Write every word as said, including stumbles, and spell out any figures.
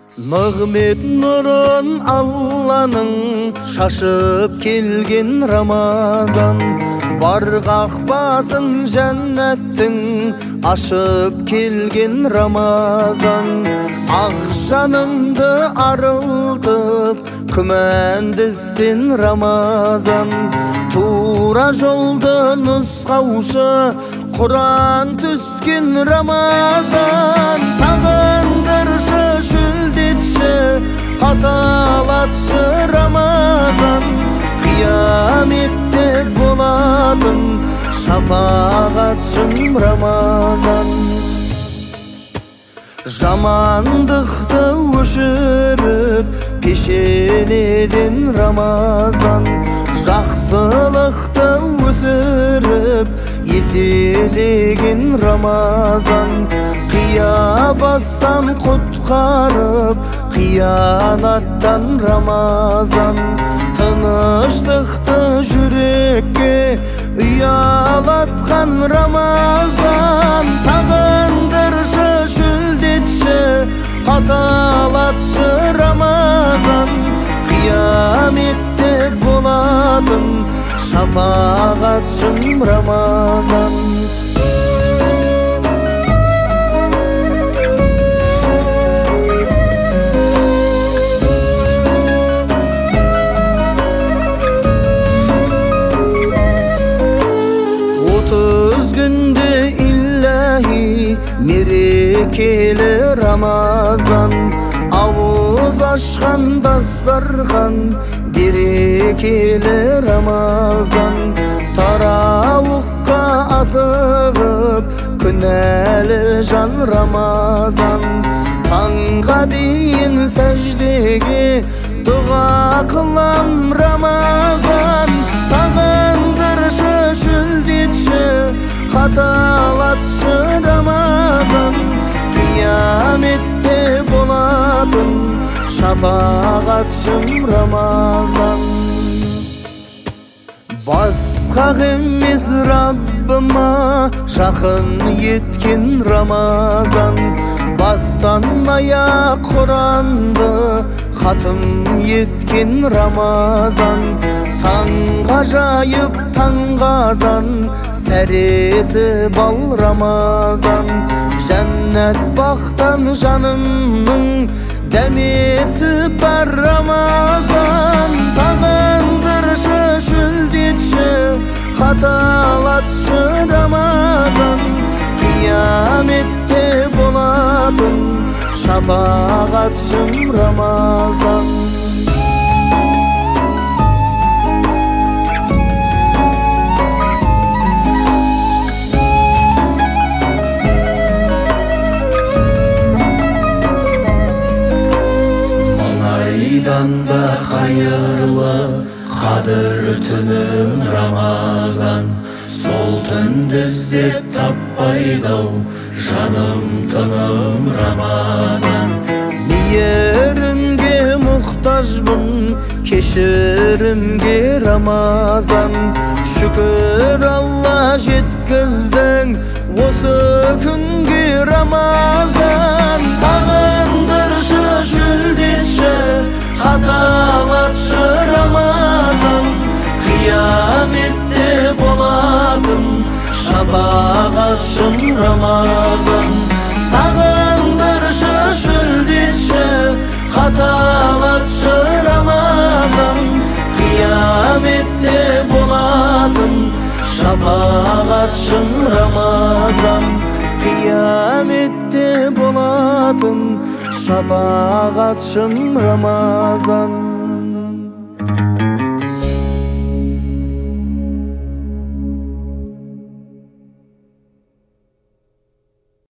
Нығмет нұрын Алланың шашып келген Рамазан, бар қақпасын жәннаттың ашып келген Рамазан. Ақ жанымды арылтып күмәнді ізден Рамазан, тура жолды нұсқаушы Құран түскен Рамазан. Сағындыршы, шүлдетші, қаталатшы Рамазан, қияметте болатын шапағатшым Рамазан. Жамандықты өшіріп пешенеден Рамазан, жақсылықты өсіріп еселеген Рамазан. Қия бассан құтқарып қиянаттан Рамазан, тыныштықты жүрекке ұялатқан Рамазан. Сағындыршы, шүлдетші, қаталатшы Рамазан, қияметте болатын шапағатшым Рамазан. Отыз күнде илләхи мерекелі Рамазан, ауыз ашқан дастархан берекелі Рамазан. Тарауыққа асығып күнәлі жан Рамазан, таңға дейін сәждеге дұға қылам Рамазан. Сағындыршы, шүлдетші, қаталатшы Рамазан, қияметте болатын шапағатшым Рамазан. Басқа емес Раббыма жақын еткен Рамазан, бастан аяқ Құранды хатым еткен Рамазан. Таңға жайып таңғазан, сәресі бал Рамазан. Жәннат бақтан жанымның дәмесі бар Рамазан. Сағындыршы, шүлдетші, қаталатшы Рамазан, қияметте болатын шапағатшым Рамазан. Айдан да қайырлы қадір түнім Рамазан, сол түнді іздеп таппайды-ау жаным тыным Рамазан. Мейірімге мұқтажбын, кешірімге Рамазан. Шүкір Алла жеткіздің осы күнге Рамазан. Сағындыршы, шүлдетші, қаталатшы Рамазан, қияметте болатын шапағатшым Рамазан. Сағындыршы, шүлдетші, қаталатшы Рамазан, қияметте болатын шапағатшым Рамазан. Қияметте болатын шапағатшым Рамазан.